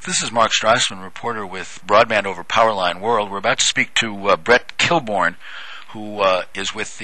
This is Mark Strassman, reporter with Broadband Over Powerline World. We're about to speak to Brett Kilborn, who is with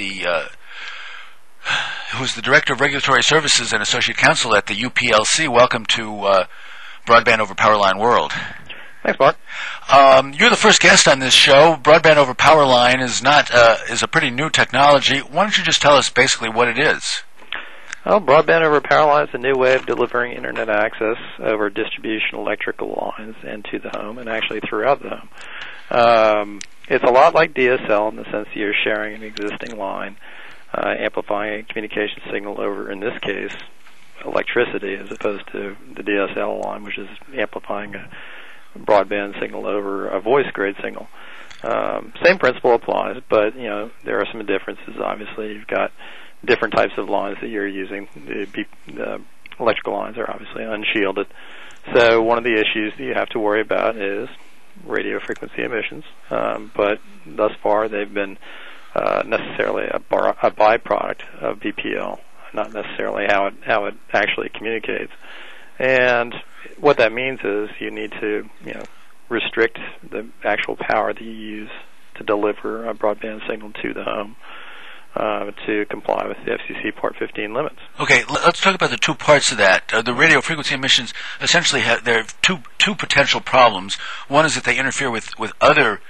who's the Director of Regulatory Services and Associate Counsel at the UPLC. Welcome to Broadband Over Powerline World. Thanks, Mark. You're the first guest on this show. Broadband Over Powerline is a pretty new technology. Why don't you just tell us basically what it is? Well, Broadband Over Powerline is a new way of delivering Internet access over distribution electrical lines and to the home, and actually throughout the home. It's a lot like DSL in the sense that you're sharing an existing line, amplifying a communication signal over, in this case, electricity, as opposed to the DSL line, which is amplifying a broadband signal over a voice grade signal. Same principle applies, but there are some differences. Obviously, you've got different types of lines that you're using. The electrical lines are obviously unshielded. So one of the issues that you have to worry about is radio frequency emissions. But thus far, they've been necessarily a byproduct of VPL, not necessarily how it actually communicates. And what that means is you need to restrict the actual power that you use to deliver a broadband signal to the home to comply with the FCC Part 15 limits. Okay, let's talk about the two parts of that. The radio frequency emissions essentially there are two potential problems. One is that they interfere with other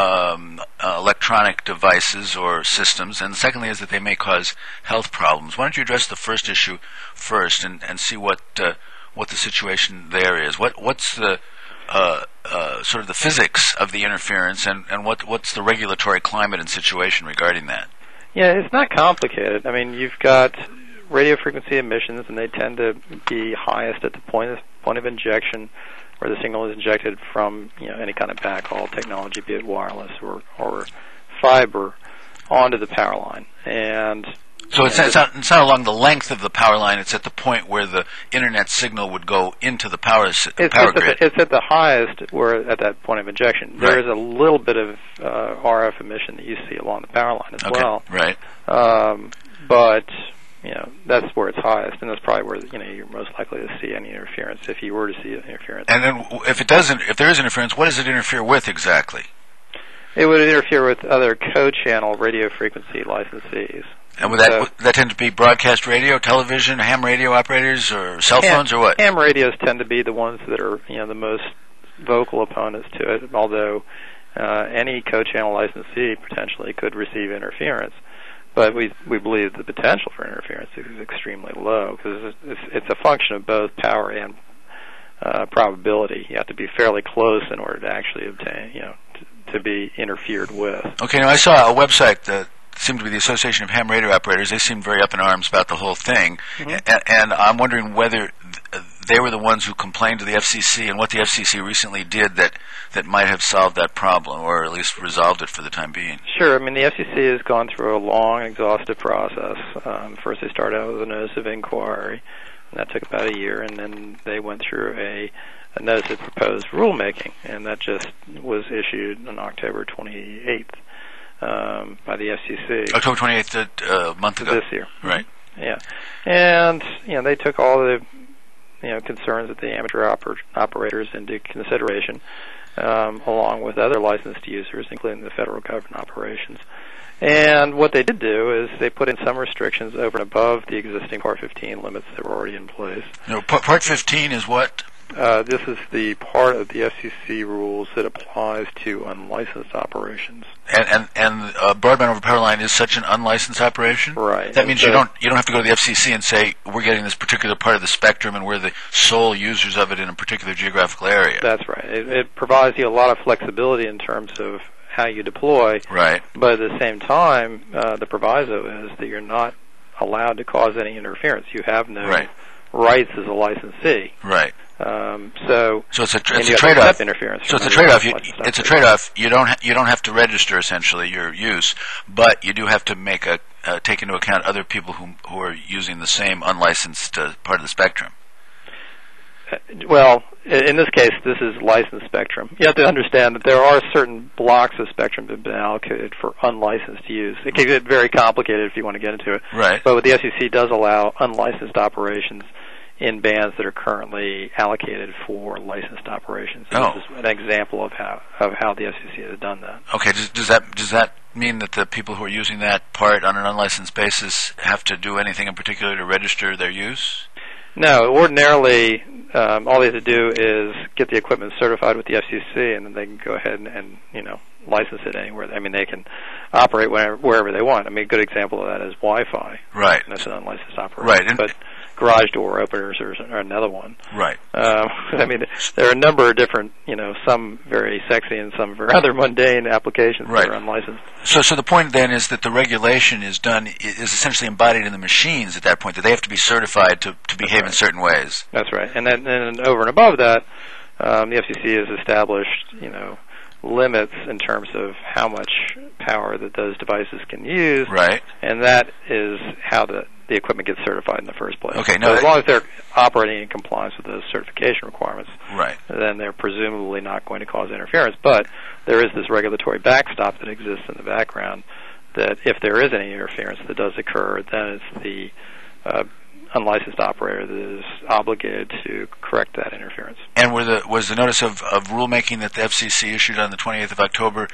electronic devices or systems, and secondly is that they may cause health problems. Why don't you address the first issue first and see what the situation there is? What's the sort of the physics of the interference, and what's the regulatory climate and situation regarding that? Yeah, it's not complicated. I mean, you've got radio frequency emissions, and they tend to be highest at the point of injection, where the signal is injected from any kind of backhaul technology, be it wireless or fiber, onto the power line. And so it's not along the length of the power line. It's at the point where the internet signal would go into the power grid. It's at the highest at that point of injection. There is a little bit of RF emission that you see along the power line as well. Right. But that's where it's highest, and that's probably where you're most likely to see any interference, if you were to see interference. And then if there is interference, what does it interfere with exactly? It would interfere with other co-channel radio frequency licensees. And would that tend to be broadcast radio, television, ham radio operators, or cell phones, or what? Ham radios tend to be the ones that are the most vocal opponents to it, although any co-channel licensee potentially could receive interference. But we believe the potential for interference is extremely low, because it's a function of both power and probability. You have to be fairly close in order to actually obtain, to be interfered with. Okay, now I saw a website that seemed to be the Association of Ham Radio Operators. They seemed very up in arms about the whole thing, and I'm wondering whether they were the ones who complained to the FCC, and what the FCC recently did that might have solved that problem, or at least resolved it for the time being. Sure. I mean, the FCC has gone through a long, exhaustive process. First, they started out with a notice of inquiry, and that took about a year, and then they went through a notice of proposed rulemaking, and that just was issued on October 28th. By the FCC. October 28th, a month ago. This year. Right. Yeah. And, they took all the, concerns of the amateur operators into consideration, along with other licensed users, including the federal government operations. And what they did do is they put in some restrictions over and above the existing Part 15 limits that were already in place. No, Part 15 is what? This is the part of the FCC rules that applies to unlicensed operations. And Broadband Over Powerline is such an unlicensed operation? Right. That means you don't have to go to the FCC and say, we're getting this particular part of the spectrum and we're the sole users of it in a particular geographical area. That's right. It provides you a lot of flexibility in terms of how you deploy. Right. But at the same time, the proviso is that you're not allowed to cause any interference. You have no rights as a licensee. Right. So it's a trade-off. Interference. So it's a trade-off. It's a trade-off. You don't have to register essentially your use, but you do have to take into account other people who are using the same unlicensed part of the spectrum. Well, in this case, this is licensed spectrum. You have to understand that there are certain blocks of spectrum that have been allocated for unlicensed use. It can get very complicated if you want to get into it. Right. But what the FCC does allow unlicensed operations in bands that are currently allocated for licensed operations. So this is an example of how the FCC has done that. Okay, does that mean that the people who are using that part on an unlicensed basis have to do anything in particular to register their use? No, ordinarily all they have to do is get the equipment certified with the FCC, and then they can go ahead and license it anywhere. I mean, they can operate wherever they want. I mean, a good example of that is Wi-Fi. Right. And that's an unlicensed operation. Right. But garage door openers are another one. Right. I mean, there are a number of different, some very sexy and some rather mundane applications that are unlicensed. So the point then is that the regulation is essentially embodied in the machines at that point, that they have to be certified to behave in certain ways. That's right. And then over and above that, the FCC has established, limits in terms of how much power that those devices can use. Right. And that is how the equipment gets certified in the first place. Okay. So as long as they're operating in compliance with those certification requirements, right, then they're presumably not going to cause interference. But there is this regulatory backstop that exists in the background that if there is any interference that does occur, then it's the unlicensed operator that is obligated to correct that interference. And was the notice of rulemaking that the FCC issued on the 28th of October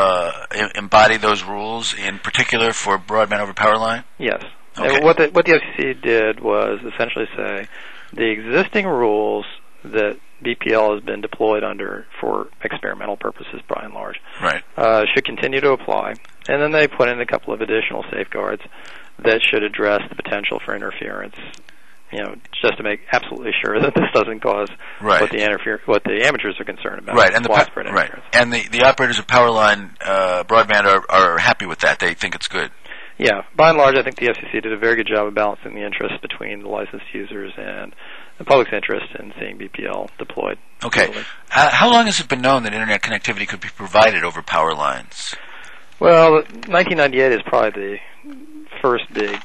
embody those rules in particular for broadband over power line? Yes. Okay. And what the FCC did was essentially say the existing rules that BPL has been deployed under for experimental purposes by and large should continue to apply. And then they put in a couple of additional safeguards that should address the potential for interference, just to make absolutely sure that this doesn't cause what the amateurs are concerned about. Right, and widespread interference. And the operators of power line broadband are happy with that. They think it's good. Yeah, by and large, I think the FCC did a very good job of balancing the interests between the licensed users and the public's interest in seeing BPL deployed. Okay. How long has it been known that Internet connectivity could be provided over power lines? Well, 1998 is probably the first big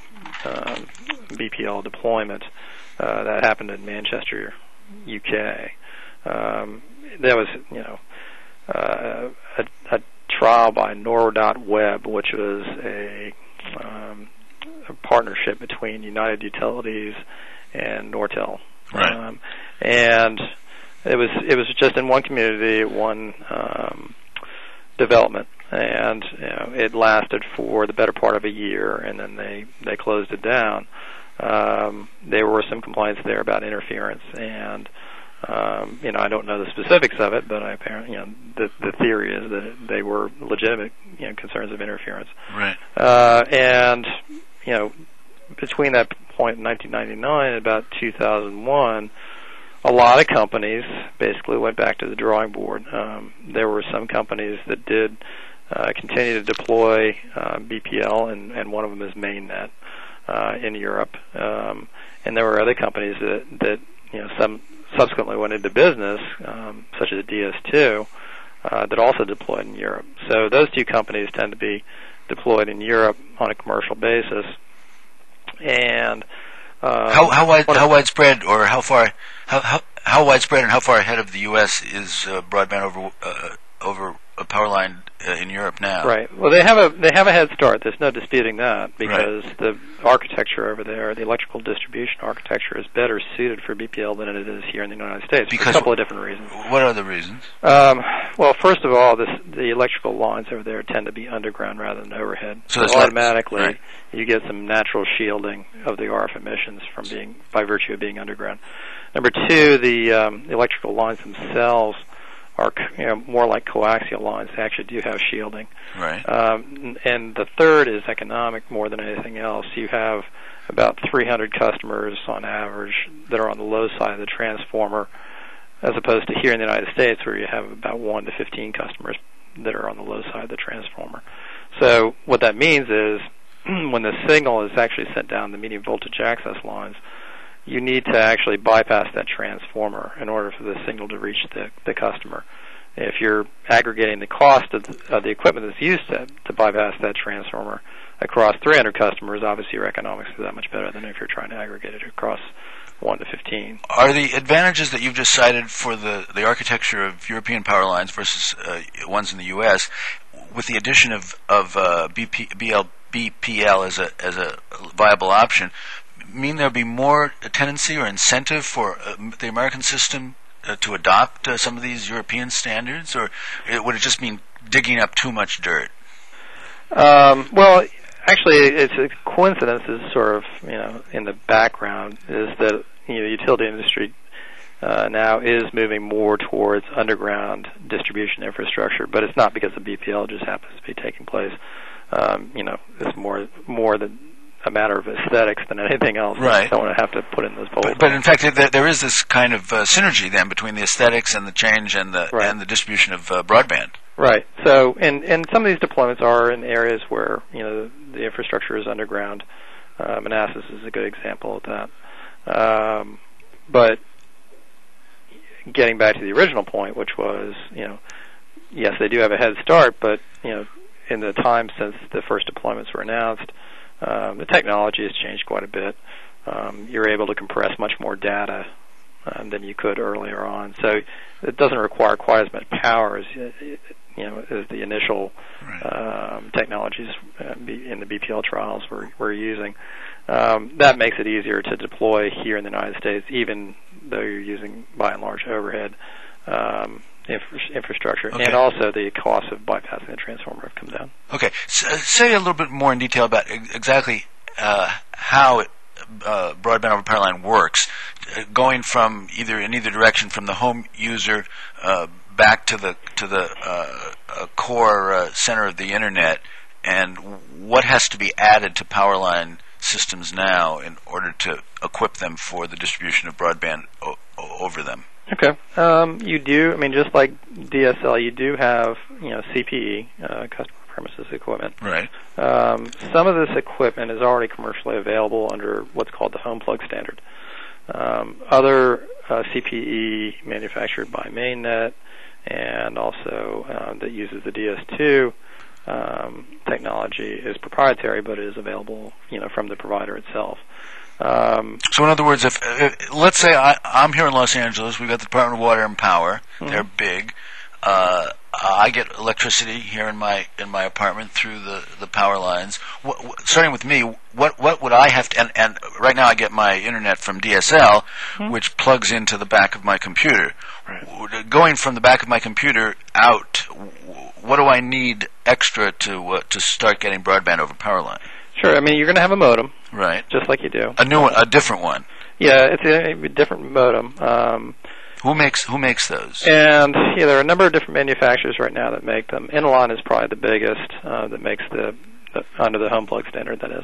BPL deployment that happened in Manchester, UK. There was, a trial by Nor.Web, which was a partnership between United Utilities and Nortel. Right. And it was just in one community, one development, and it lasted for the better part of a year, and then they closed it down. There were some complaints there about interference, and I don't know the specifics of it, but apparently, the theory is that they were legitimate, concerns of interference. Right. And between that point in 1999 and about 2001, a lot of companies basically went back to the drawing board. There were some companies that did continue to deploy BPL, and one of them is Mainnet in Europe. And there were other companies that some subsequently went into business, such as DS2, that also deployed in Europe. So those two companies tend to be deployed in Europe on a commercial basis. And how widespread, or how widespread and how far ahead of the U.S. is broadband over a power line in Europe now? Right. Well, they have a head start. There's no disputing that, because the architecture over there, the electrical distribution architecture, is better suited for BPL than it is here in the United States for a couple of different reasons. What are the reasons? Well, first of all, the electrical lines over there tend to be underground rather than overhead. So automatically, you get some natural shielding of the RF emissions by virtue of being underground. Number two, the electrical lines themselves are more like coaxial lines. They actually do have shielding. Right. And the third is economic more than anything else. You have about 300 customers on average that are on the low side of the transformer, as opposed to here in the United States where you have about 1 to 15 customers that are on the low side of the transformer. So what that means is when the signal is actually sent down the medium voltage access lines, you need to actually bypass that transformer in order for the signal to reach the customer. If you're aggregating the cost of the equipment that's used to bypass that transformer across 300 customers, obviously your economics is that much better than if you're trying to aggregate it across 1 to 15. Are the advantages that you've just cited for the architecture of European power lines versus ones in the U.S., with the addition of BPL as a viable option, mean there'll be more tendency or incentive for the American system to adopt some of these European standards, or would it just mean digging up too much dirt? Well, actually, it's a coincidence. Is sort of in the background is that the utility industry now is moving more towards underground distribution infrastructure, but it's not because the BPL just happens to be taking place. It's more than a matter of aesthetics than anything else. Right. I don't want to have to put in those poles. But in fact, there is this kind of synergy then between the aesthetics and the change and the distribution of broadband. Right. So, and some of these deployments are in areas where the infrastructure is underground. Manassas is a good example of that. But getting back to the original point, which was, yes, they do have a head start, but in the time since the first deployments were announced, the technology has changed quite a bit. You're able to compress much more data than you could earlier on, so it doesn't require quite as much power as as the initial technologies in the BPL trials we're using. That makes it easier to deploy here in the United States, even though you're using by and large overhead infrastructure, okay. And also the cost of bypassing the transformer have come down. Okay, say a little bit more in detail about exactly how broadband over power line works, going from in either direction, from the home user back to the core center of the internet, and what has to be added to power line systems now in order to equip them for the distribution of broadband over them. Okay. You do. I mean, just like DSL, you do have CPE, customer premises equipment. Right. Some of this equipment is already commercially available under what's called the home plug standard. Other CPE manufactured by Mainnet and also that uses the DS2 technology is proprietary, but is available from the provider itself. So in other words, if let's say I'm here in Los Angeles, we've got the Department of Water and Power. Mm-hmm. They're big. I get electricity here in my apartment through the power lines. Starting with me, what would I have to? And right now I get my internet from DSL, mm-hmm. which plugs into the back of my computer. Right. Going from the back of my computer out, what do I need extra to start getting broadband over power line? Sure. I mean, you're going to have a modem, right? Just like you do. A new one, a different one. Yeah, it's a different modem. Who makes those? And there are a number of different manufacturers right now that make them. Intelon is probably the biggest that makes the under the home plug standard, that is.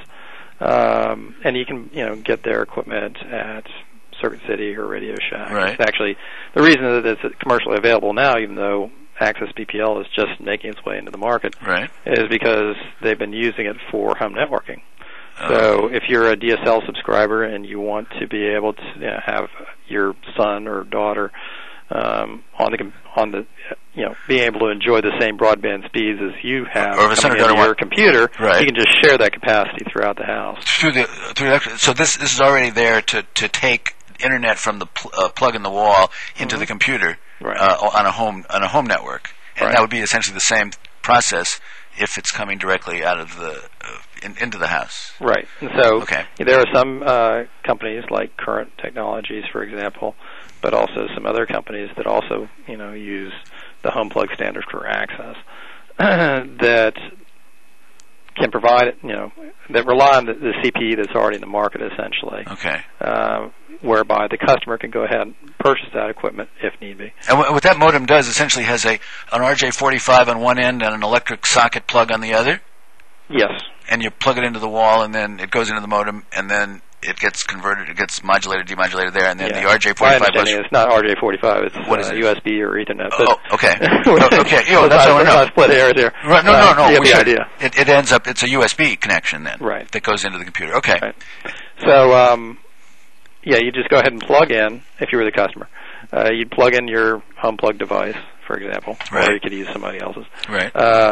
And you can get their equipment at Circuit City or Radio Shack. Right. It's actually the reason that it's commercially available now, even though Access BPL is just making its way into the market, right, is because they've been using it for home networking. So if you're a DSL subscriber and you want to be able to have your son or daughter on the being able to enjoy the same broadband speeds as you have coming into your computer, right, you can just share that capacity throughout the house. So this is already there to take internet from the plug in the wall into mm-hmm. the computer, right, on a home network, and right. That would be essentially the same process if it's coming directly out of the into the house. Right. And so okay. There are some companies like Current Technologies, for example, but also some other companies that also use the home plug standard for access that can provide that rely on the CPE that's already in the market, essentially. Okay. Whereby the customer can go ahead and purchase that equipment if need be. And what that modem does essentially has an RJ45 on one end and an electric socket plug on the other? Yes. And you plug it into the wall, and then it goes into the modem, and then it gets converted, it gets modulated, demodulated there, and then the RJ45 My understanding it's not RJ45, it's what is it? USB or Ethernet. Okay. Okay. That's all I know. Split hairs here. Right. No. You have the idea. It ends up, it's a USB connection then. Right. That goes into the computer. Okay. Right. So, you just go ahead and plug in, if you were the customer. You'd plug in your home plug device, for example, right, or you could use somebody else's. Right.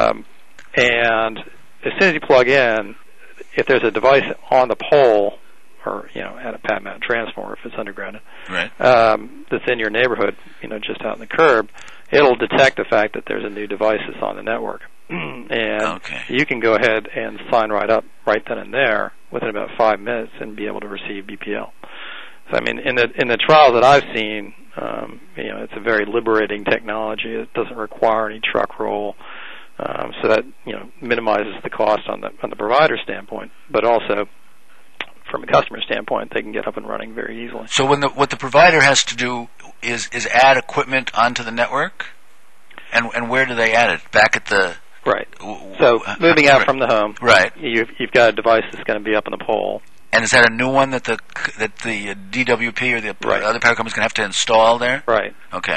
And as soon as you plug in, if there's a device on the pole, or at a pad mount transformer if it's undergrounded, right, that's in your neighborhood, just out in the curb, it'll detect the fact that there's a new device that's on the network, and okay, you can go ahead and sign right up right then and there within about 5 minutes and be able to receive BPL. So I mean, in the trials that I've seen, it's a very liberating technology. It doesn't require any truck roll, so that minimizes the cost on the provider standpoint, but also from a customer standpoint, they can get up and running very easily. So what the provider has to do is add equipment onto the network, and where do they add it? Back at the right. So moving out from the home, right? You've got a device that's going to be up on the pole. And is that a new one that the DWP or the other power company is going to have to install there? Right. Okay.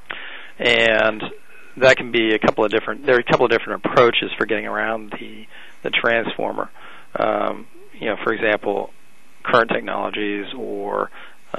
And that can be there are a couple of different approaches for getting around the transformer. For example, current technologies or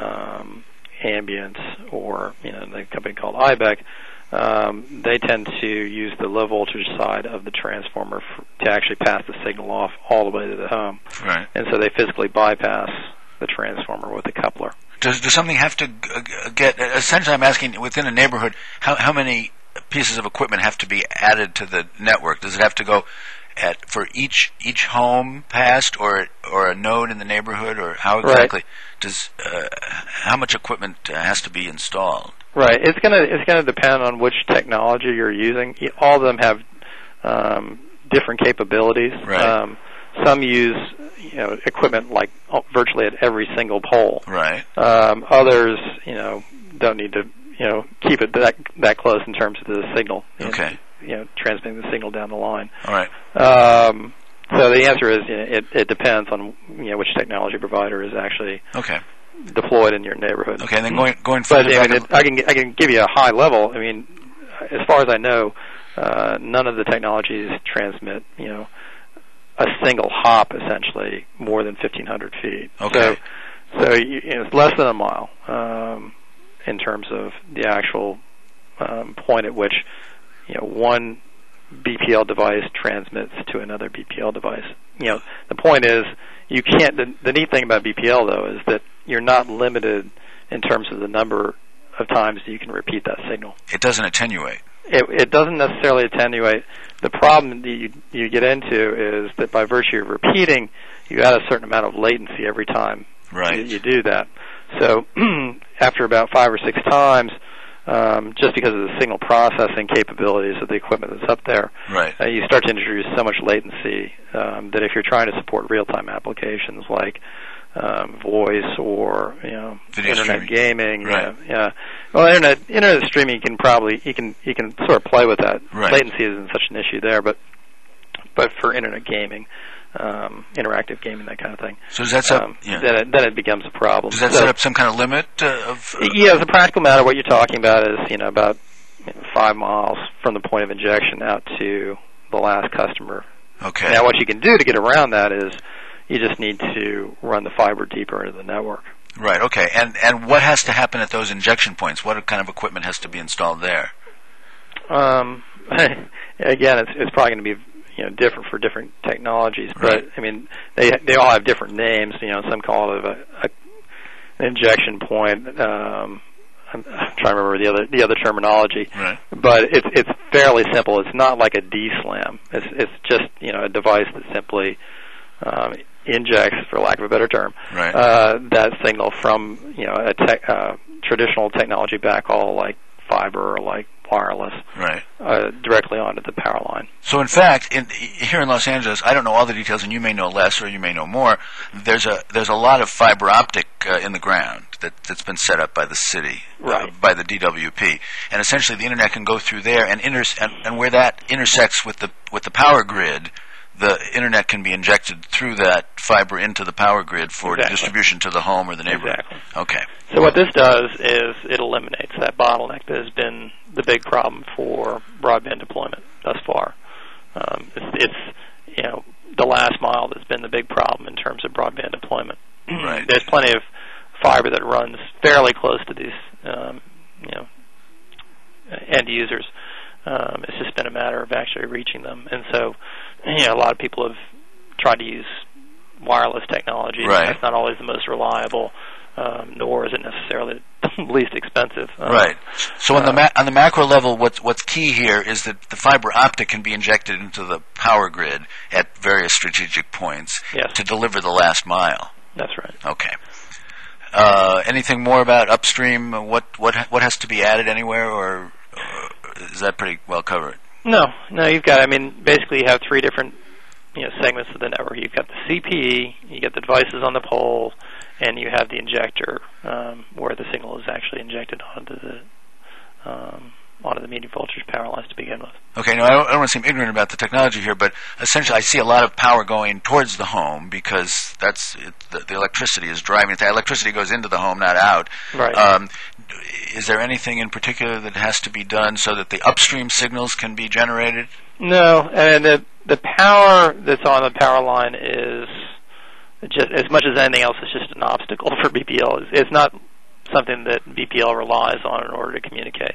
Ambient or the company called IBEC, they tend to use the low voltage side of the transformer to actually pass the signal off all the way to the home. Right. And so they physically bypass the transformer with a coupler. Does something have to get? Essentially, I'm asking within a neighborhood, how many pieces of equipment have to be added to the network? Does it have to go for each home passed, or a node in the neighborhood, or how exactly does how much equipment has to be installed? Right. It's gonna depend on which technology you're using. All of them have different capabilities. Right. Some use equipment like virtually at every single pole. Right. Others don't need to keep it that close in terms of the signal. Okay. Transmitting the signal down the line. All right. So the answer is it depends on which technology provider is actually deployed in your neighborhood. Okay, and then going further. But I can give you a high level. I mean, as far as I know, none of the technologies transmit a single hop essentially more than 1,500 feet. Okay. So it's less than a mile in terms of the actual point at which one BPL device transmits to another BPL device. The point is you can't. The neat thing about BPL though is that you're not limited in terms of the number of times that you can repeat that signal. It doesn't attenuate. It doesn't necessarily attenuate. The problem that you get into is that by virtue of repeating, you add a certain amount of latency every time you do that. So after about 5 or 6 times, just because of the signal processing capabilities of the equipment that's up there, you start to introduce so much latency that if you're trying to support real-time applications like voice or internet gaming, well, internet streaming you can sort of play with that. Right. Latency isn't such an issue there, but for internet gaming, interactive gaming, that kind of thing. So does that then it becomes a problem. Does that set up some kind of limit of? Yeah, as a practical matter, what you're talking about is about 5 miles from the point of injection out to the last customer. Okay. Now, what you can do to get around that is you just need to run the fiber deeper into the network. Right. Okay. And what has to happen at those injection points? What kind of equipment has to be installed there? Again, it's probably going to be different for different technologies, but I mean they all have different names. Some call it an injection point. I'm trying to remember the other terminology, but it's fairly simple. It's not like a D-SLAM. It's just a device that simply injects, for lack of a better term, that signal from a traditional technology backhaul like fiber or like wireless directly onto the power line. So in fact, here in Los Angeles, I don't know all the details, and you may know less or you may know more. There's a lot of fiber optic in the ground that's been set up by the city, by the DWP, and essentially the internet can go through there, and where that intersects with the power grid, the internet can be injected through that fiber into the power grid for distribution to the home or the neighborhood. Exactly. Okay. So what this does is it eliminates that bottleneck that has been the big problem for broadband deployment thus far. It's the last mile that's been the big problem in terms of broadband deployment. Right. There's plenty of fiber that runs fairly close to these end users. It's just been a matter of actually reaching them, and so a lot of people have tried to use wireless technology. Right. That's not always the most reliable. nor is it necessarily the least expensive. Right. So on the macro level, what's key here is that the fiber optic can be injected into the power grid at various strategic points to deliver the last mile. That's right. Okay. Anything more about upstream? What has to be added anywhere, or is that pretty well covered? No. You've got. I mean, basically, you have three different segments of the network. You've got the CPE, you get the devices on the pole, and you have the injector where the signal is actually injected onto the medium voltage power lines to begin with. Okay, no, I don't want to seem ignorant about the technology here, but essentially I see a lot of power going towards the home because the electricity is driving it. The electricity goes into the home, not out. Right. Is there anything in particular that has to be done so that the upstream signals can be generated? No, and the power that's on the power line is just, as much as anything else, it's just an obstacle for BPL. It's not something that BPL relies on in order to communicate.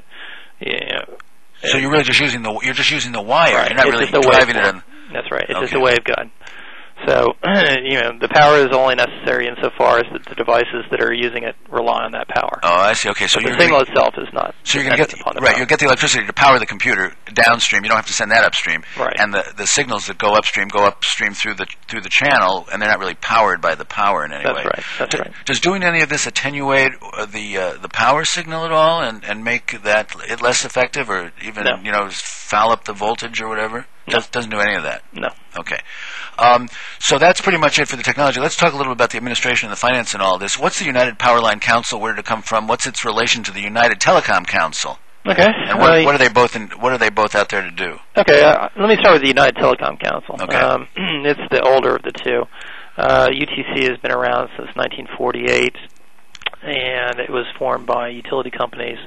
So you're really just using the wire. Right. You're not really driving it in. That's right. It's just a waveguide. So, the power is only necessary insofar as the devices that are using it rely on that power. Oh, I see. Okay, so the signal itself is not. So you're going to get you'll get the electricity to power the computer downstream. You don't have to send that upstream. Right. And the signals that go upstream through the channel, and they're not really powered by the power in any way. That's right. Does doing any of this attenuate the power signal at all, and make it less effective, or even foul up the voltage or whatever? No. Doesn't do any of that. No. Okay. So that's pretty much it for the technology. Let's talk a little bit about the administration and the finance and all this. What's the United Power Line Council? Where did it come from? What's its relation to the United Telecom Council? Okay. And what are they both out there to do? Okay. Let me start with the United Telecom Council. Okay. It's the older of the two. UTC has been around since 1948, and it was formed by utility companies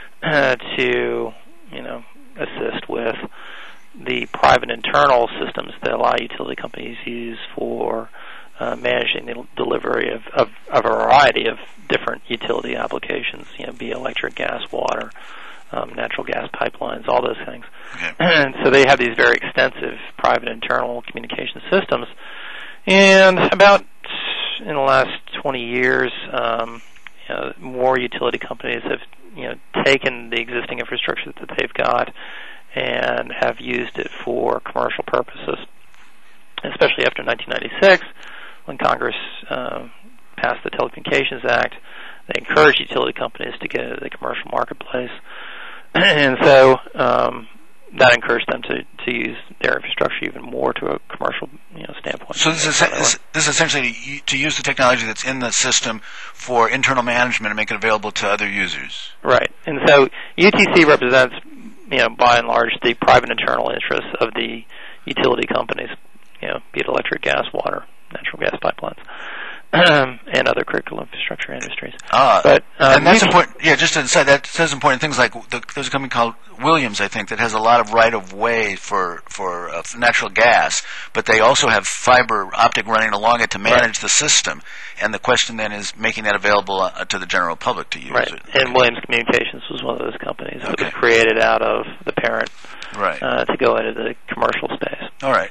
to assist with the private internal systems that a lot of utility companies use for managing the delivery of a variety of different utility applications, be it electric, gas, water, natural gas pipelines, all those things. Okay. And so they have these very extensive private internal communication systems. And about in the last 20 years, more utility companies have taken the existing infrastructure that they've got and have used it for commercial purposes, especially after 1996, when Congress passed the Telecommunications Act. They encouraged utility companies to get into the commercial marketplace, and so that encouraged them to use their infrastructure even more to a commercial standpoint. So this is essentially to use the technology that's in the system for internal management and make it available to other users. Right, and so UTC represents, by and large, the private internal interests of the utility companies, be it electric, gas, water, natural gas pipelines, and other critical infrastructure industries. And that's important. Yeah, just to say, that says important things like there's a company called Williams, I think, that has a lot of right of way for natural gas, but they also have fiber optic running along it to manage the system. And the question then is making that available to the general public to use right. it. And Williams Communications was one of those companies that was created out of the parent to go into the commercial space. All right.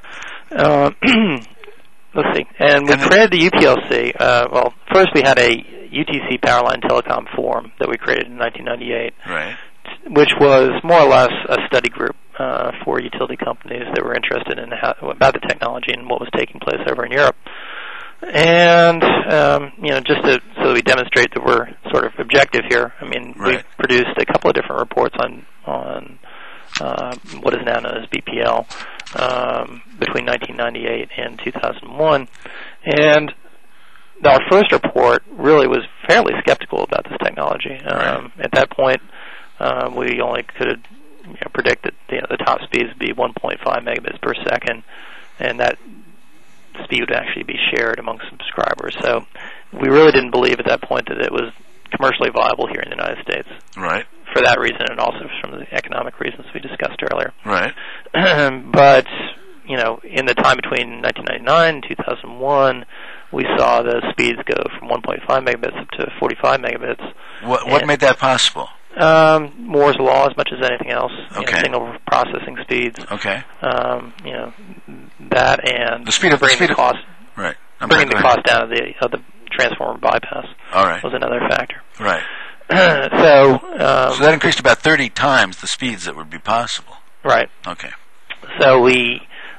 Let's see. And we created the UPLC. First we had a UTC Powerline Telecom Forum that we created in 1998, right, which was more or less a study group for utility companies that were interested in about the technology and what was taking place over in Europe. And just so we demonstrate that we're sort of objective here. I mean, we produced a couple of different reports on what is now known as BPL between 1998 and 2001, and our first report really was fairly skeptical about this technology. At that point, we only could predict that the top speeds would be 1.5 megabits per second, and that speed would actually be shared among subscribers. So we really didn't believe at that point that it was commercially viable here in the United States. Right. For that reason, and also from the economic reasons we discussed earlier. Right. But in the time between 1999 and 2001, we saw the speeds go from 1.5 megabits up to 45 megabits. What made that possible? Moore's law, as much as anything else. Okay. Signal processing speeds. Okay. That and the speed of cost. Right. Bringing the cost down of the transformer bypass. All right. Was another factor. Right. So that increased about 30 times the speeds that would be possible. Right. Okay. So we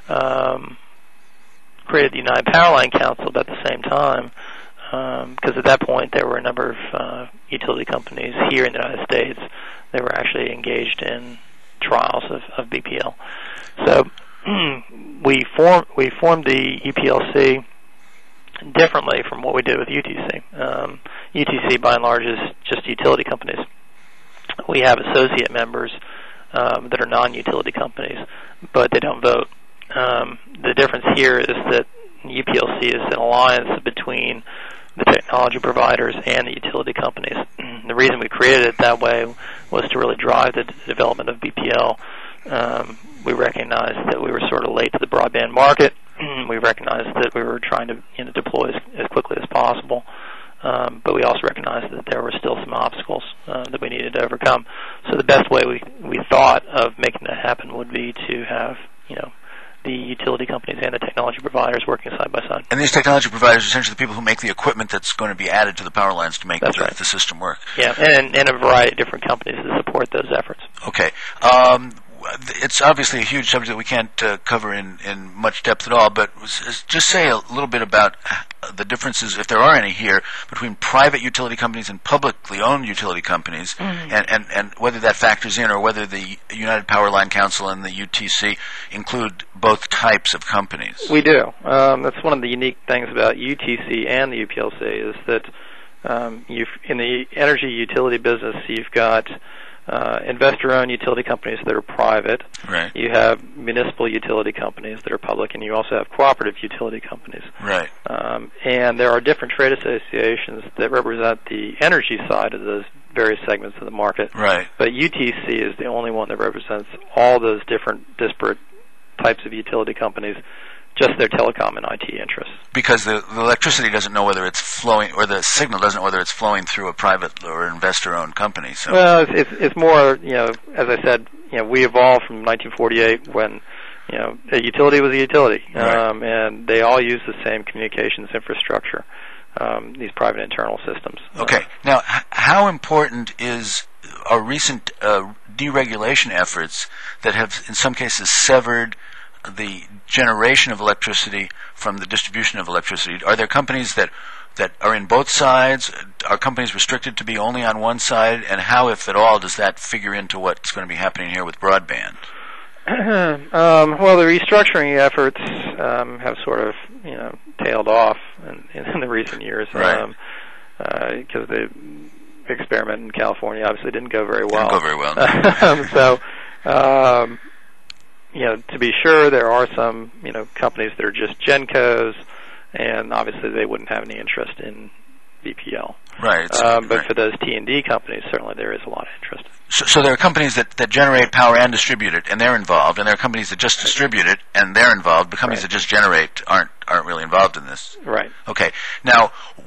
created the United Powerline Council about the same time, because at that point there were a number of utility companies here in the United States that were actually engaged in trials of BPL. So we formed the UPLC differently from what we did with UTC. UTC, by and large, is just utility companies. We have associate members that are non-utility companies, but they don't vote. The difference here is that UPLC is an alliance between the technology providers and the utility companies. The reason we created it that way was to really drive the development of BPL. We recognized that we were sort of late to the broadband market. We recognized that we were trying to deploy as quickly as possible. But we also recognized that there were still some obstacles that we needed to overcome. So the best way we thought of making that happen would be to have, the utility companies and the technology providers working side by side. And these technology providers are essentially the people who make the equipment that's going to be added to the power lines to make the system work. Yeah, and a variety of different companies that support those efforts. Okay. It's obviously a huge subject that we can't cover in much depth at all, but just say a little bit about the differences, if there are any here, between private utility companies and publicly owned utility companies, and whether that factors in, or whether the United Power Line Council and the UTC include both types of companies. We do. That's one of the unique things about UTC and the UPLC is that in the energy utility business, you've got investor-owned utility companies that are private. Right. You have municipal utility companies that are public, and you also have cooperative utility companies. Right. And there are different trade associations that represent the energy side of those various segments of the market. Right. But UTC is the only one that represents all those different disparate types of utility companies, just their telecom and IT interests. Because the electricity doesn't know whether it's flowing, or the signal doesn't know whether it's flowing through a private or investor-owned company. So. Well, it's more, as I said, we evolved from 1948 when, a utility was a utility, and they all use the same communications infrastructure, these private internal systems. Okay. Now, how important is our recent deregulation efforts that have, in some cases, severed the generation of electricity from the distribution of electricity? Are there companies that are in both sides? Are companies restricted to be only on one side? And how, if at all, does that figure into what's going to be happening here with broadband? Well, the restructuring efforts have sort of, tailed off in the recent years. Right. Because the experiment in California obviously didn't go very well. Didn't go very well. So, to be sure, there are some, companies that are just GenCos, and obviously they wouldn't have any interest in BPL. Right. But for those T&D companies, certainly there is a lot of interest. So there are companies that generate power and distribute it, and they're involved, and there are companies that just distribute it, and they're involved, but companies that just generate aren't really involved in this. Right. Okay. Now,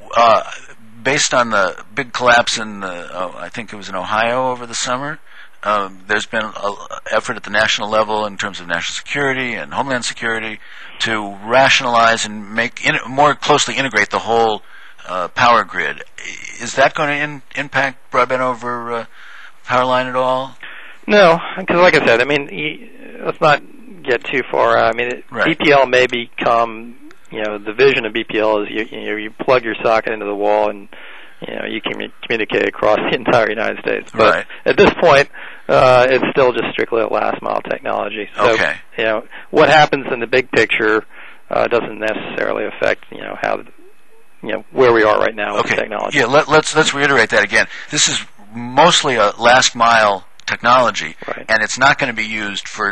based on the big collapse in, I think it was in Ohio over the summer, there's been an effort at the national level in terms of national security and homeland security to rationalize and more closely integrate the whole power grid. Is that going to impact broadband over power line at all? No, because like I said, let's not get too far out. BPL may become, the vision of BPL is you plug your socket into the wall and you can communicate across the entire United States. But at this point, it's still just strictly a last mile technology. So, what happens in the big picture doesn't necessarily affect, how, where we are right now with the technology. Yeah, let's reiterate that again. This is mostly a last mile technology, and it's not going to be used for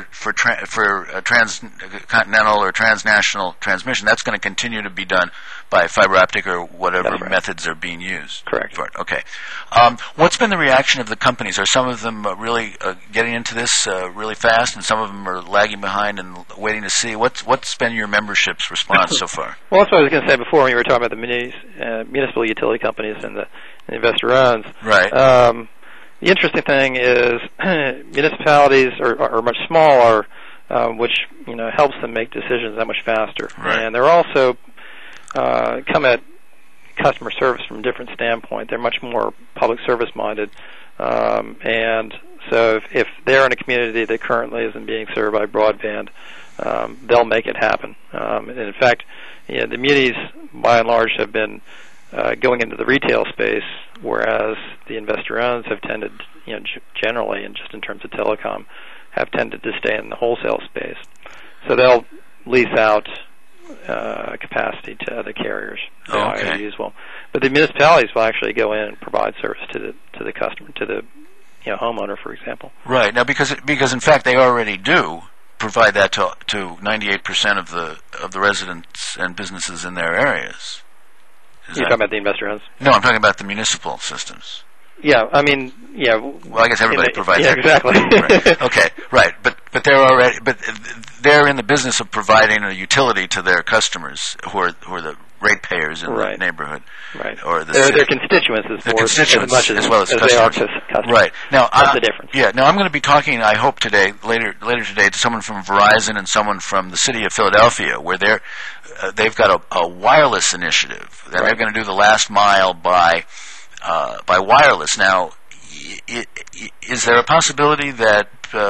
transcontinental or transnational transmission. That's going to continue to be done by fiber optic or whatever methods are being used. Correct. Okay. What's been the reaction of the companies? Are some of them really getting into this really fast, and some of them are lagging behind and waiting to see? What's been your membership's response so far? Well, that's what I was going to say before when you were talking about the municipal utility companies and the investor-owns. Right. The interesting thing is municipalities are much smaller, which helps them make decisions that much faster. Right. And they're also come at customer service from a different standpoint. They're much more public service minded, and so if they're in a community that currently isn't being served by broadband, they'll make it happen. And in fact, the munis, by and large, have been going into the retail space, whereas the investor-owns have tended, generally, and just in terms of telecom, have tended to stay in the wholesale space. So they'll lease out capacity to other carriers. IOUs will. But the municipalities will actually go in and provide service to the customer, to the homeowner, for example. Right. Now, because in fact they already do provide that to 98% of the residents and businesses in their areas. You're talking about the investor-owns? No, I'm talking about the municipal systems. Yeah, I mean, yeah. Well, I guess everybody provides. Yeah, exactly. Right. Okay, right, but they're in the business of providing a utility to their customers, who are the ratepayers in the neighborhood, right? Or their constituents, as well as customers. They are customers. Right. Now, that's the difference. Yeah. Now, I'm going to be talking, I hope later today, to someone from Verizon and someone from the city of Philadelphia, where they've got a wireless initiative, and they're going to do the last mile by wireless. Now, is there a possibility that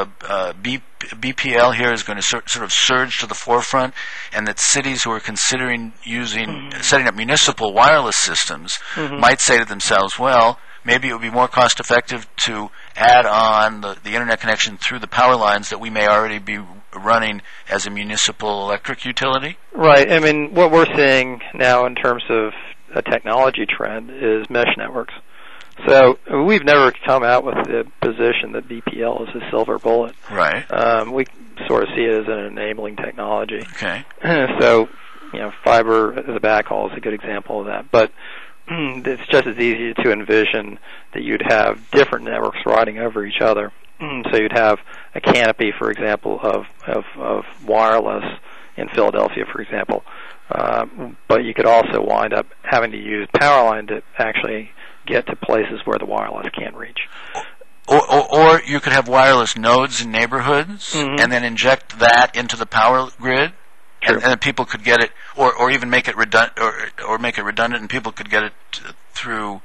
BPL here is going to sort of surge to the forefront, and that cities who are considering setting up municipal wireless systems might say to themselves, well, maybe it would be more cost effective to add on the internet connection through the power lines that we may already be running as a municipal electric utility? Right. I mean, what we're seeing now in terms of a technology trend is mesh networks. So we've never come out with the position that BPL is a silver bullet. Right. We sort of see it as an enabling technology. Okay. So, fiber as a backhaul is a good example of that. But it's just as easy to envision that you'd have different networks riding over each other. So you'd have a canopy, for example, of wireless in Philadelphia, for example. But you could also wind up having to use power line to actually get to places where the wireless can't reach. Or you could have wireless nodes in neighborhoods and then inject that into the power grid, and then people could get it, or even make it redundant, or make it redundant, and people could get it through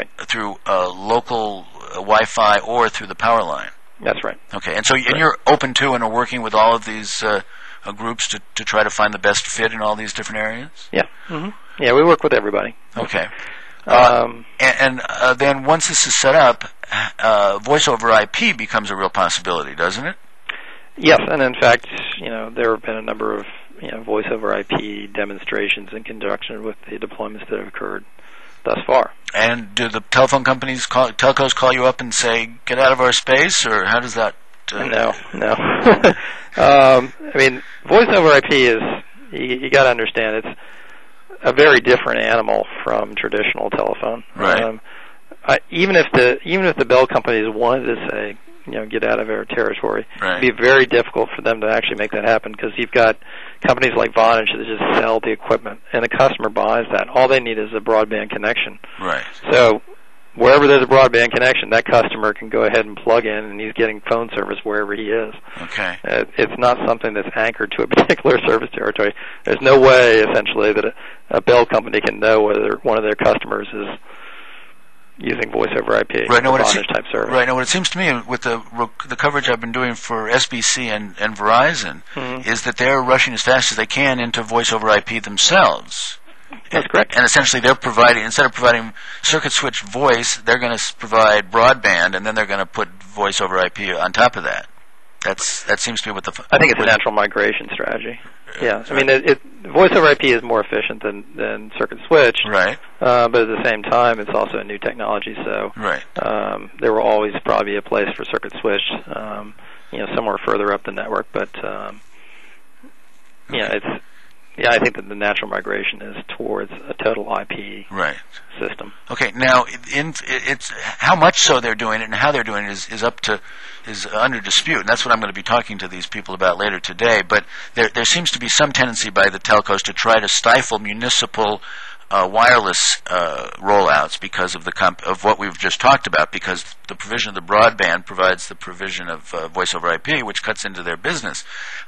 local Wi-Fi or through the power line. That's right. Okay, and so and you're open to and are working with all of these groups to try to find the best fit in all these different areas? Yeah. Yeah, we work with everybody. Okay. And then once this is set up, voice over IP becomes a real possibility, doesn't it? Yes, and in fact, there have been a number of voice over IP demonstrations in conjunction with the deployments that have occurred thus far. And do the telephone companies, telcos, call you up and say, "Get out of our space," or how does that? No. I mean, voice over IP is you got to understand it's a very different animal from traditional telephone. Right. Even if the bell companies wanted to say, get out of our territory, it'd be very difficult for them to actually make that happen, because you've got companies like Vonage that just sell the equipment, and the customer buys that. All they need is a broadband connection. Right. So wherever there's a broadband connection, that customer can go ahead and plug in, and he's getting phone service wherever he is. Okay. It's not something that's anchored to a particular service territory. There's no way, essentially, that a bell company can know whether one of their customers is using voice over IP, right? Vonage-type service. Right. Now, what it seems to me with the coverage I've been doing for SBC and Verizon is that they're rushing as fast as they can into voice over IP themselves. That's correct. And essentially, they're providing, instead of providing circuit switch voice, they're going to provide broadband, and then they're going to put voice over IP on top of that. That seems to be what I think it's a natural migration strategy. Yeah, I mean, voice over IP is more efficient than circuit switch. Right. But at the same time, it's also a new technology, so there will always probably be a place for circuit switch, somewhere further up the network. But I think that the natural migration is towards a total IP system. Okay, now it's how much so they're doing it and how they're doing it is under dispute, and that's what I'm going to be talking to these people about later today. But there seems to be some tendency by the telcos to try to stifle municipal wireless rollouts because of of what we've just talked about, because the provision of the broadband provides the provision of voice over IP, which cuts into their business.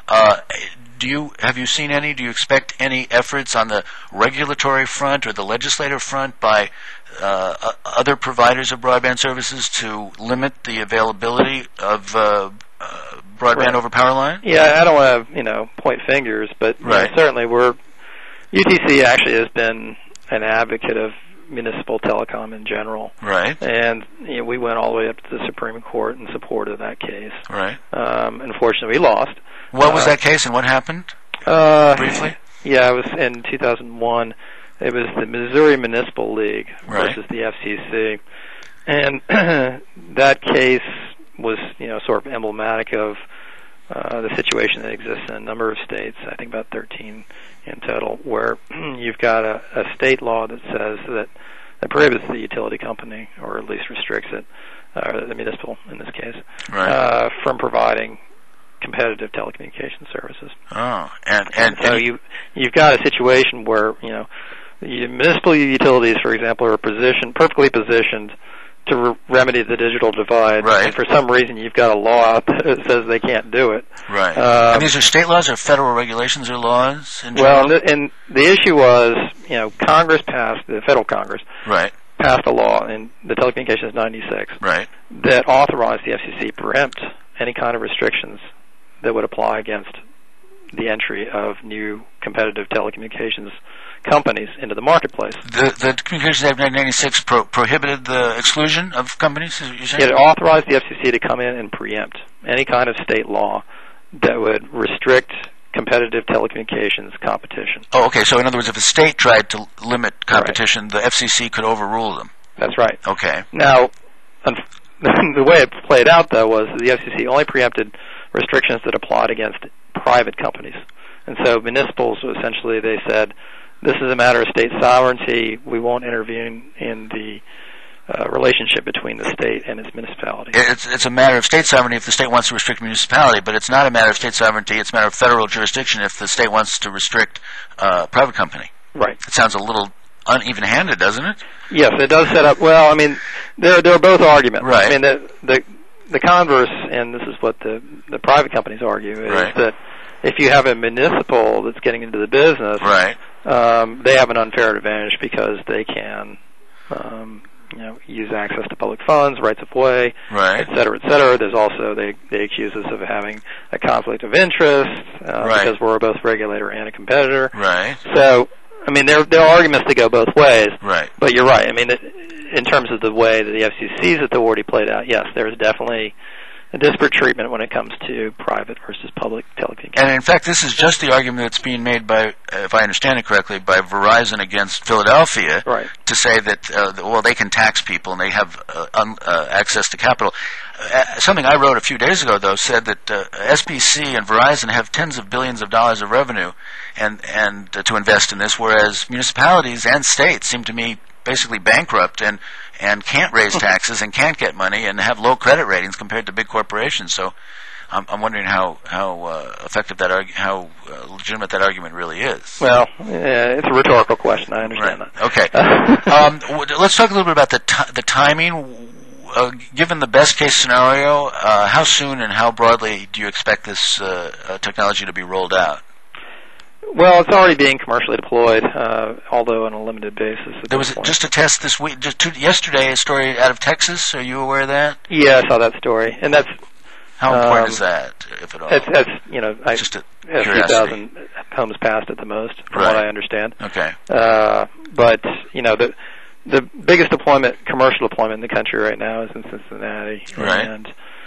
Have you seen any? Do you expect any efforts on the regulatory front or the legislative front by other providers of broadband services to limit the availability of broadband over power line? Yeah, I don't want to point fingers, but certainly UTC actually has been an advocate of municipal telecom in general. Right. And we went all the way up to the Supreme Court in support of that case. Right. Unfortunately, we lost. What was that case and what happened? Briefly? Yeah, it was in 2001. It was the Missouri Municipal League versus the FCC. And that case was, sort of emblematic of the situation that exists in a number of states, I think about 13 in total, where you've got a state law that says that prohibits the utility company, or at least restricts it, or the municipal in this case, from providing competitive telecommunications services. Oh, and so you've got a situation where municipal utilities, for example, are perfectly positioned to remedy the digital divide, and for some reason you've got a law out there that says they can't do it. Right. And these are state laws or federal regulations or laws? Well, and the issue was, Congress passed, the federal Congress, passed a law in the Telecommunications 96 that authorized the FCC to preempt any kind of restrictions that would apply against the entry of new competitive telecommunications companies into the marketplace. The Communications Act of 1996 prohibited the exclusion of companies, is you saying? It authorized the FCC to come in and preempt any kind of state law that would restrict competitive telecommunications competition. Oh, okay. So in other words, if a state tried to limit competition, the FCC could overrule them. That's right. Okay. Now, the way it played out, though, was the FCC only preempted restrictions that applied against private companies. And so municipals, essentially, they said, this is a matter of state sovereignty. We won't intervene in the relationship between the state and its municipality. It's a matter of state sovereignty if the state wants to restrict municipality, but it's not a matter of state sovereignty. It's a matter of federal jurisdiction if the state wants to restrict private company. Right. It sounds a little uneven-handed, doesn't it? Yes, it does set up. Well, I mean, there are both arguments. Right. I mean, the converse, and this is what the private companies argue, is that if you have a municipal that's getting into the business, they have an unfair advantage because they can, use access to public funds, rights of way, et cetera, et cetera. There's also they accuse us of having a conflict of interest because we're both regulator and a competitor. Right. So, I mean, there are arguments that go both ways. Right. But you're right. I mean, in terms of the way that the FCC's authority played out, yes, there's definitely a disparate treatment when it comes to private versus public telecommunications. And in fact, this is just the argument that's being made by, if I understand it correctly, by Verizon against Philadelphia to say that, they can tax people and they have access to capital. Something I wrote a few days ago, though, said that SBC and Verizon have tens of billions of dollars of revenue and to invest in this, whereas municipalities and states seem to me basically bankrupt and can't raise taxes and can't get money and have low credit ratings compared to big corporations. So I'm wondering how effective how legitimate that argument really is. Well, it's a rhetorical question. I understand that. Okay. Let's talk a little bit about the timing. Given the best case scenario, how soon and how broadly do you expect this technology to be rolled out? Well, it's already being commercially deployed, although on a limited basis. There was just a test this week, yesterday, a story out of Texas. Are you aware of that? Yeah, I saw that story, and that's how important is that, if at all? It's just a few thousand homes passed at the most, from what I understand. Okay. But the biggest commercial deployment in the country right now is in Cincinnati, and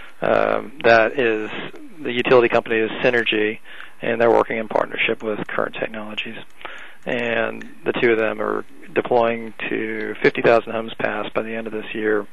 that is the utility company is Synergy. And they're working in partnership with Current Technologies. And the two of them are deploying to 50,000 homes passed by the end of this year.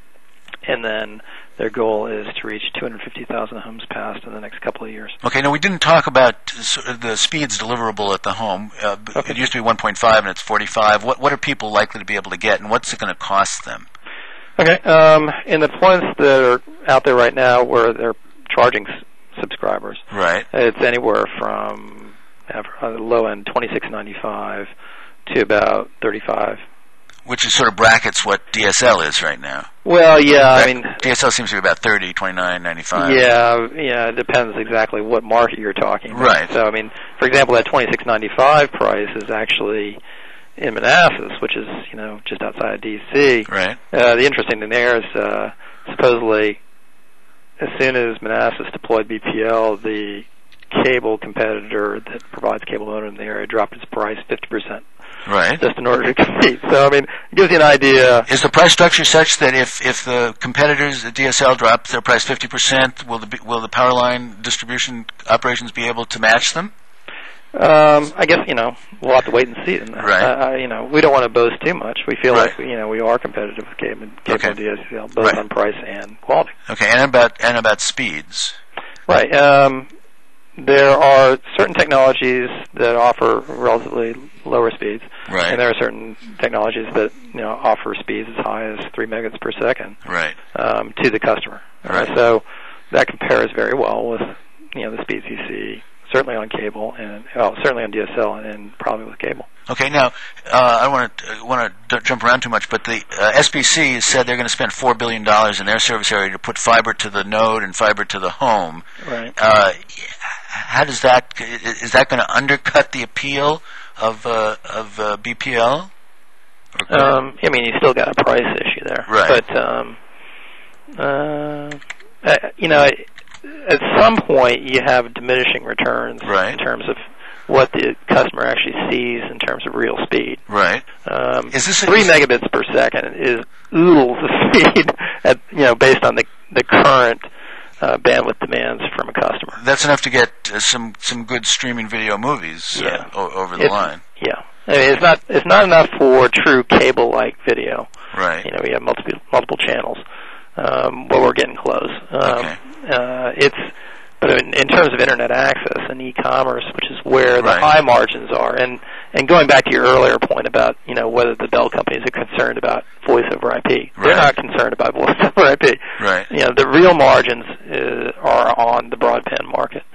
And then their goal is to reach 250,000 homes passed in the next couple of years. Okay, now we didn't talk about the speeds deliverable at the home. It used to be 1.5 and it's 45. What are people likely to be able to get, and what's it going to cost them? Okay, in the deployments that are out there right now where they're charging subscribers. Right. It's anywhere from low end $26.95 to about 35. Which is sort of brackets what DSL is right now. Well, yeah, I mean... DSL seems to be about 30, 29, 95. Yeah, it depends exactly what market you're talking about. Right. So, I mean, for example, that $26.95 price is actually in Manassas, which is, just outside of D.C. Right. The interesting thing there is supposedly as soon as Manassas deployed BPL, the cable competitor that provides cable modem in the area dropped its price 50%. Right. Just in order to compete. So, I mean, it gives you an idea. Is the price structure such that if the competitors at DSL drop their price 50%, will the power line distribution operations be able to match them? I guess, we'll have to wait and see. Right. We don't want to boast too much. We feel like, we are competitive with cable and DSL, both on price and quality. Okay, and about speeds. Right. There are certain technologies that offer relatively lower speeds, right, and there are certain technologies that offer speeds as high as 3 megabits per second, right, to the customer. Right. So that compares very well with the speeds you see certainly on cable and certainly on DSL and probably with cable. Okay, now I don't want to jump around too much, but the SBC said they're going to spend $4 billion in their service area to put fiber to the node and fiber to the home. Right. How does that? Is that going to undercut the appeal of BPL? You still got a price issue there, right? But at some point you have diminishing returns, right, in terms of what the customer actually sees in terms of real speed. Right. Is this 3 megabits per second is oodles of speed based on the current bandwidth demands from a customer. That's enough to get some good streaming video movies over the line. Yeah. I mean, it's not enough for true cable-like video. Right. We have multiple channels. But we're getting close. Okay. But in terms of internet access and e-commerce, which is where the right, high margins are, and going back to your earlier point about whether the Bell companies are concerned about voice over IP, right, they're not concerned about voice over IP. Right. The real margins are on the broadband market.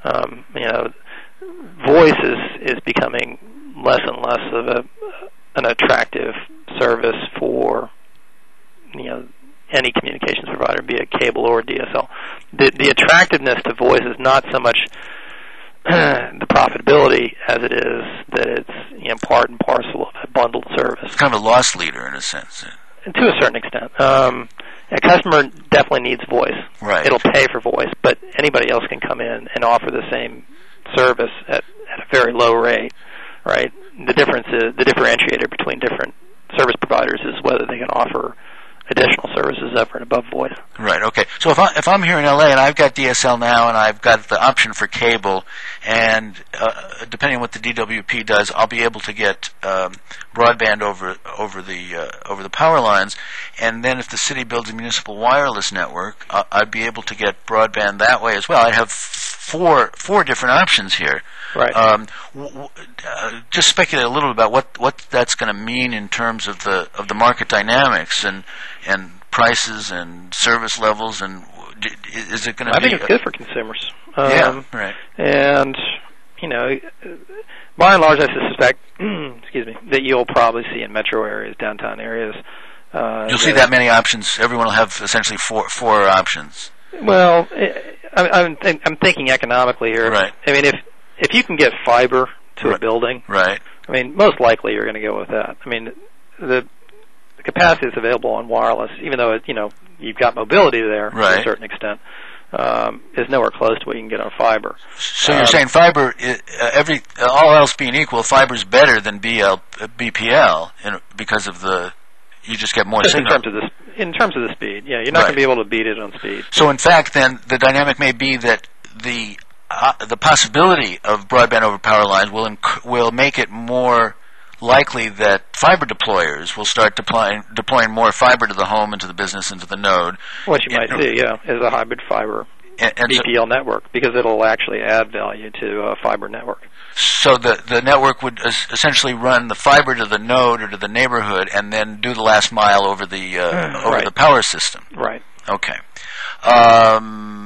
Voice is becoming less and less of an attractive service for any communications provider, be it cable or DSL. The attractiveness to voice is not so much the profitability as it is that it's part and parcel of a bundled service. It's kind of a loss leader in a sense. To a certain extent. A customer definitely needs voice. Right. It'll pay for voice, but anybody else can come in and offer the same service at a very low rate, right? The differentiator between different service providers is whether they can offer additional services over and above voice. Right. Okay. So if I'm here in LA and I've got DSL now and I've got the option for cable, and depending on what the DWP does, I'll be able to get broadband over the power lines, and then if the city builds a municipal wireless network, I'd be able to get broadband that way as well. I have four different options here. Right. Just speculate a little about what that's going to mean in terms of the market dynamics and prices and service levels, and is it going to? I think it's good for consumers. Yeah. Right. And by and large, I suspect, that you'll probably see in metro areas, downtown areas. You'll see that many options. Everyone will have essentially four options. Well, I'm thinking economically here. Right. I mean, if you can get fiber to a building, right. I mean, most likely you're going to go with that. I mean, the capacity that's available on wireless, even though you've got mobility there to a certain extent, is nowhere close to what you can get on fiber. So you're saying fiber, all else being equal, fiber's better than BPL because of you just get more signal. In terms of the speed, yeah, you're not going to be able to beat it on speed. So in fact, then the dynamic may be that the possibility of broadband over power lines will make it more likely that fiber deployers will start deploying more fiber to the home and to the business and to the node. What you might see, is a hybrid fiber and BPL network, because it'll actually add value to a fiber network. So the network would essentially run the fiber to the node or to the neighborhood, and then do the last mile over the power system. Right. Okay.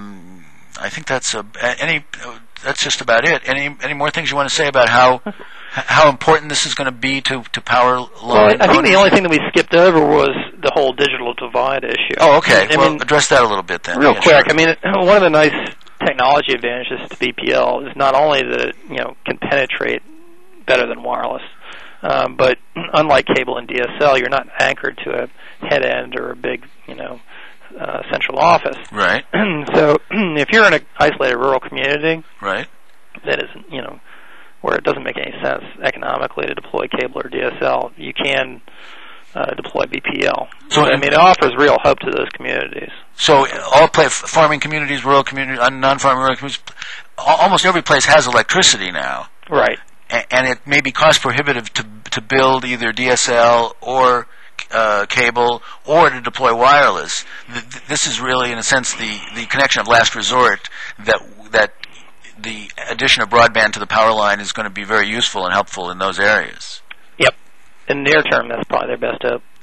I think that's just about it. Any more things you want to say about how important this is going to be to power line? Well, I think the only thing that we skipped over was the whole digital divide issue. Oh, okay. Address that a little bit then. Real quick. Sure. I mean, one of the nice technology advantages to BPL is not only that it can penetrate better than wireless, but unlike cable and DSL, you're not anchored to a head end or a big central office. Right. So if you're in an isolated rural community, right, that isn't where it doesn't make any sense economically to deploy cable or DSL, you can deploy BPL. So I mean, it offers real hope to those communities. So all farming communities, rural communities, non-farming rural communities, almost every place has electricity now. Right. And it may be cost prohibitive to build either DSL or cable or to deploy wireless. This is really, in a sense, the connection of last resort that the addition of broadband to the power line is going to be very useful and helpful in those areas. Yep. In the near term, that's probably their best hope.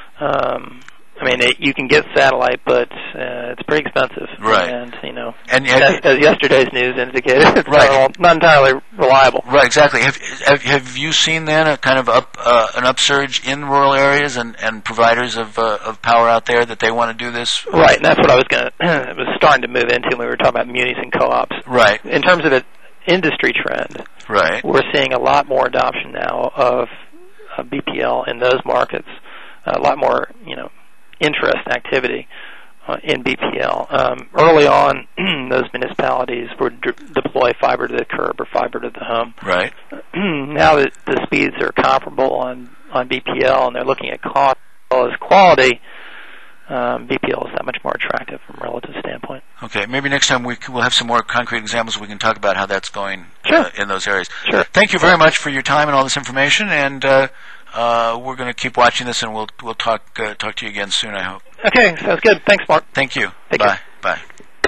I mean, you can get satellite, but it's pretty expensive. Right. And, as yesterday's news indicated, it's not entirely reliable. Right, exactly. Have you seen then a kind of an upsurge in rural areas and providers of power out there that they want to do this? Right, and that's what I was starting to move into when we were talking about munis and co-ops. Right. In terms of an industry trend, right, we're seeing a lot more adoption now of BPL in those markets, a lot more, interest activity in BPL. Early on, those municipalities would deploy fiber to the curb or fiber to the home. Right. Now that the speeds are comparable on BPL and they're looking at cost as well as quality, BPL is that much more attractive from a relative standpoint. Okay, maybe next time we'll have some more concrete examples. We can talk about how that's going in those areas. Sure. Thank you very much for your time and all this information, and we're going to keep watching this, and we'll talk to you again soon, I hope. Okay, sounds good. Thanks, Mark. Thank you. Take Bye. care. Bye.